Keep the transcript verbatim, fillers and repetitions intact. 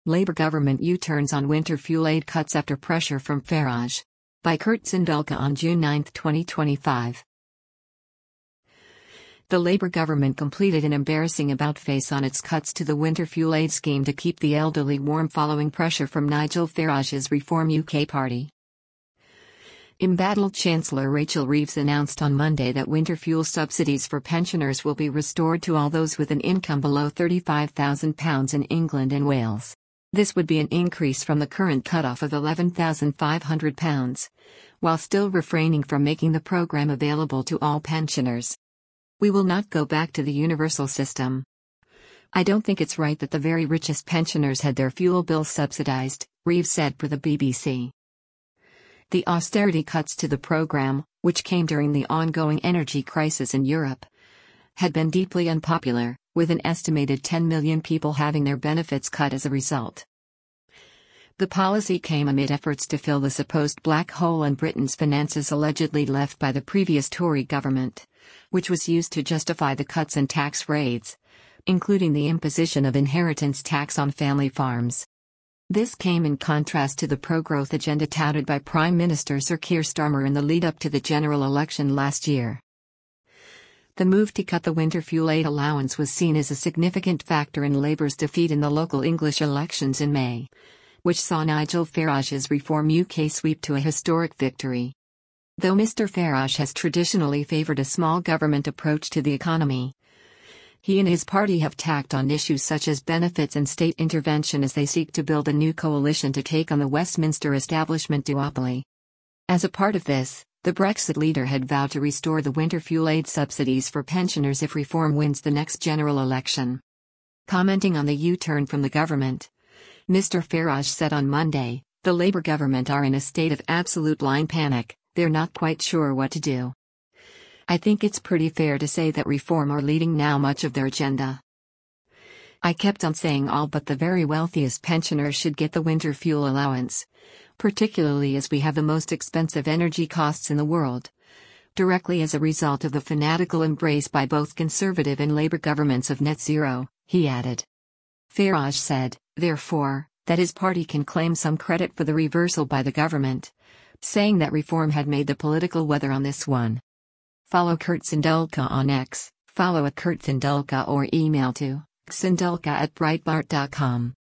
Labour government U-turns on winter fuel aid cuts after pressure from Farage. By Kurt Sindelka on June ninth twenty twenty-five. The Labour government completed an embarrassing about-face on its cuts to the winter fuel aid scheme to keep the elderly warm following pressure from Nigel Farage's Reform U K party. Embattled Chancellor Rachel Reeves announced on Monday that winter fuel subsidies for pensioners will be restored to all those with an income below thirty-five thousand pounds in England and Wales. This would be an increase from the current cutoff of eleven thousand five hundred pounds, while still refraining from making the programme available to all pensioners. We will not go back to the universal system. I don't think it's right that the very richest pensioners had their fuel bills subsidised, Reeves said for the B B C. The austerity cuts to the programme, which came during the ongoing energy crisis in Europe, had been deeply unpopular, with an estimated ten million people having their benefits cut as a result. The policy came amid efforts to fill the supposed black hole in Britain's finances allegedly left by the previous Tory government, which was used to justify the cuts in tax rates, including the imposition of inheritance tax on family farms. This came in contrast to the pro-growth agenda touted by Prime Minister Sir Keir Starmer in the lead-up to the general election last year. The move to cut the winter fuel aid allowance was seen as a significant factor in Labour's defeat in the local English elections in May, which saw Nigel Farage's Reform U K sweep to a historic victory. Though Mr Farage has traditionally favoured a small government approach to the economy, he and his party have tacked on issues such as benefits and state intervention as they seek to build a new coalition to take on the Westminster establishment duopoly. As a part of this, the Brexit leader had vowed to restore the winter fuel aid subsidies for pensioners if Reform wins the next general election. Commenting on the U-turn from the government, Mr Farage said on Monday, "The Labour government are in a state of absolute blind panic, they're not quite sure what to do. I think it's pretty fair to say that Reform are leading now much of their agenda. I kept on saying all but the very wealthiest pensioners should get the winter fuel allowance, particularly as we have the most expensive energy costs in the world, directly as a result of the fanatical embrace by both Conservative and Labour governments of net zero," he added. Farage said, therefore, that his party can claim some credit for the reversal by the government, saying that Reform had made the political weather on this one. Follow Kurt Sindelka on X, follow at Kurt Sindelka or email to sindelka at breitbart dot com.